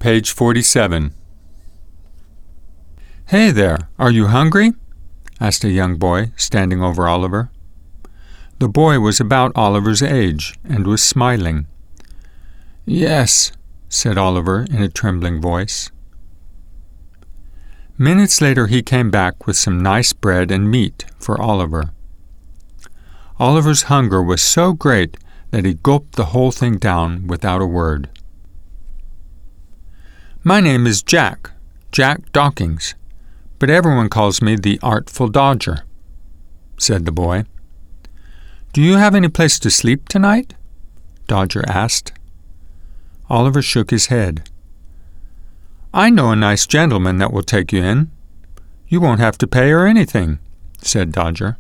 Page 47. "Hey there, are you hungry?" asked a young boy, standing over Oliver. The boy was about Oliver's age and was smiling. "Yes," said Oliver in a trembling voice. Minutes later he came back with some nice bread and meat for Oliver. Oliver's hunger was so great that he gulped the whole thing down without a word. "My name is Jack Dawkins, but everyone calls me the Artful Dodger," said the boy. "Do you have any place to sleep tonight?" Dodger asked. Oliver shook his head. "I know a nice gentleman that will take you in. You won't have to pay or anything," said Dodger.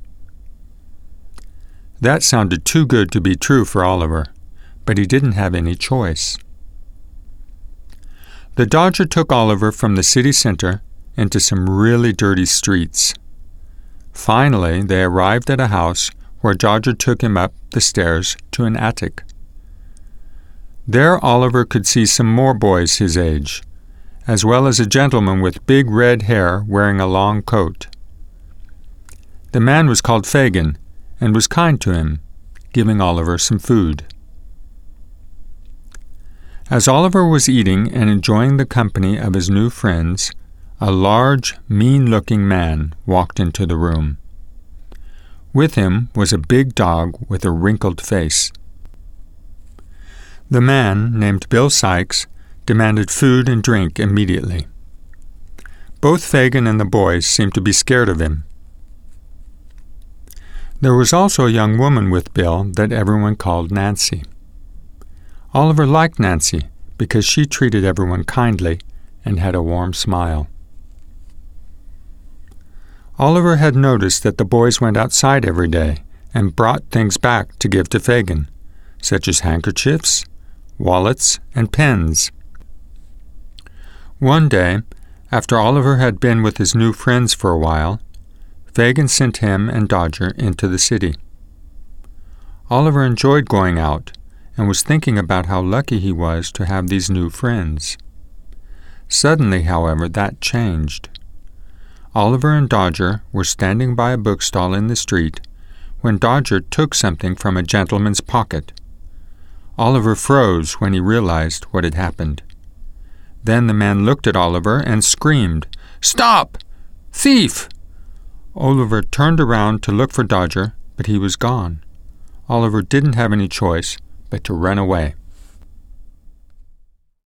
That sounded too good to be true for Oliver, but he didn't have any choice. The Dodger took Oliver from the city center into some really dirty streets. Finally, they arrived at a house where Dodger took him up the stairs to an attic. There Oliver could see some more boys his age, as well as a gentleman with big red hair wearing a long coat. The man was called Fagin and was kind to him, giving Oliver some food. As Oliver was eating and enjoying the company of his new friends, a large, mean-looking man walked into the room. With him was a big dog with a wrinkled face. The man, named Bill Sikes, demanded food and drink immediately. Both Fagin and the boys seemed to be scared of him. There was also a young woman with Bill that everyone called Nancy. Oliver liked Nancy because she treated everyone kindly and had a warm smile. Oliver had noticed that the boys went outside every day and brought things back to give to Fagin, such as handkerchiefs, wallets, and pens. One day, after Oliver had been with his new friends for a while, Fagin sent him and Dodger into the city. Oliver enjoyed going out and was thinking about how lucky he was to have these new friends. Suddenly, however, that changed. Oliver and Dodger were standing by a bookstall in the street when Dodger took something from a gentleman's pocket. Oliver froze when he realized what had happened. Then the man looked at Oliver and screamed, "Stop! Thief!" Oliver turned around to look for Dodger, but he was gone. Oliver didn't have any choice but to run away.